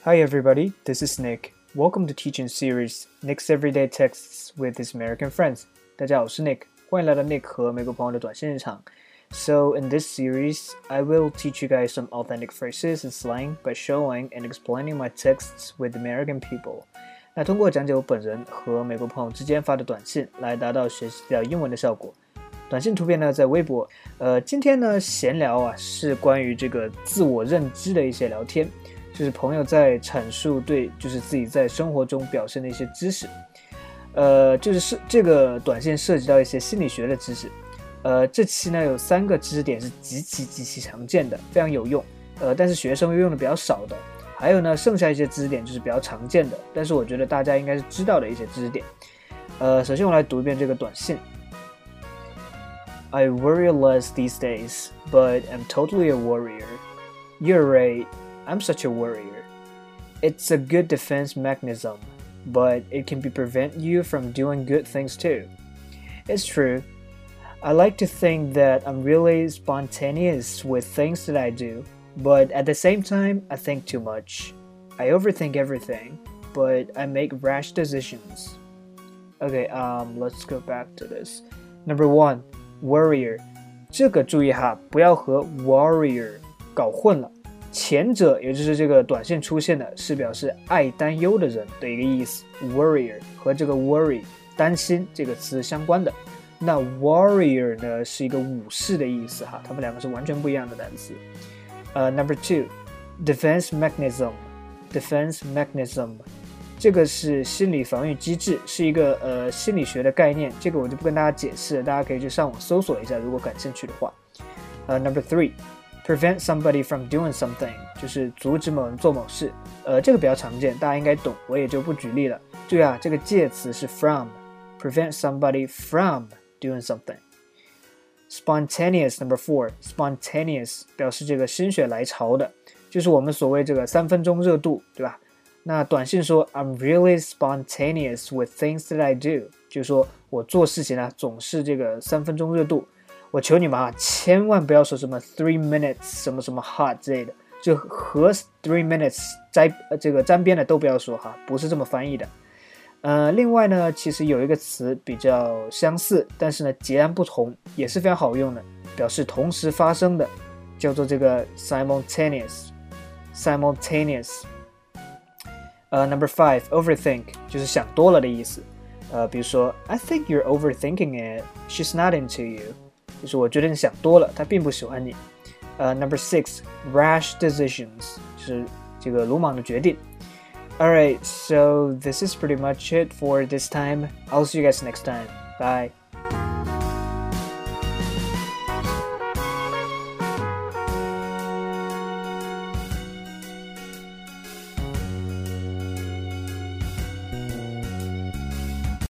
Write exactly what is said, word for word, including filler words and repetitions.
Hi everybody, this is Nick. Welcome to teaching series Nick's Everyday Texts with his American friends. 大家好，我是 Nick， 欢迎来到 Nick 和美国朋友的短信日常。So in this series, I will teach you guys some authentic phrases and slang by showing and explaining my texts with American people. 那通过讲解我本人和美国朋友之间发的短信，来达到学习到英文的效果。短信图片呢，在微博。呃，今天呢，闲聊啊，是关于这个自我认知的一些聊天。就是朋友在阐述对，就是自己在生活中表现的一些知识，呃，就是这个短信涉及到一些心理学的知识，呃，这期呢有三个知识点是极其极其常见的，非常有用，呃，但是学生又用的比较少的，还有呢剩下一些知识点就是比较常见的，但是我觉得大家应该是知道的一些知识点，呃，首先我来读一遍这个短信。I worry less these days, but I'm totally a warrior. You're right.I'm such a worrier. It's a good defense mechanism, but it can be prevent you from doing good things too. It's true. I like to think that I'm really spontaneous with things that I do, but at the same time, I think too much. I overthink everything, but I make rash decisions. Okay, um, let's go back to this. Number one, worrier. 这个注意哈，不要和 warrior 搞混了。前者也就是这个短信出现的是表示爱担忧的人的一个意思 ，worrier 和这个 worry 担心这个词相关的。那 warrior 呢是一个武士的意思哈，它们两个是完全不一样的单词。呃、uh, ，Number two, defense mechanism, defense mechanism， 这个是心理防御机制，是一个呃心理学的概念，这个我就不跟大家解释了，大家可以去上网搜索一下，如果感兴趣的话。呃、uh, ，Number three.Prevent somebody from doing something 就是阻止某人做某事，呃，这个比较常见，大家应该懂，我也就不举例了。注意啊，这个介词是 from， prevent somebody from doing something. Spontaneous number four, spontaneous 表示这个心血来潮的，就是我们所谓这个三分钟热度，对吧？那短信说 I'm really spontaneous with things that I do， 就是说我做事情啊总是这个三分钟热度。我求你们啊，千万不要说什么 three minutes 什么什么 hot 之类的，就和 three minutes 沾这个沾边的都不要说哈，不是这么翻译的。呃，另外呢，其实有一个词比较相似，但是呢截然不同，也是非常好用的，表示同时发生的，叫做这个 simultaneous simultaneous。呃 ，number five, overthink 就是想多了的意思。呃，比如说 I think you're overthinking it. She's not into you.就是我觉得你想多了，他并不喜欢你。呃、uh, ，Number six, rash decisions， 就是这个鲁莽的决定。Alright, so this is pretty much it for this time. I'll see you guys next time. Bye.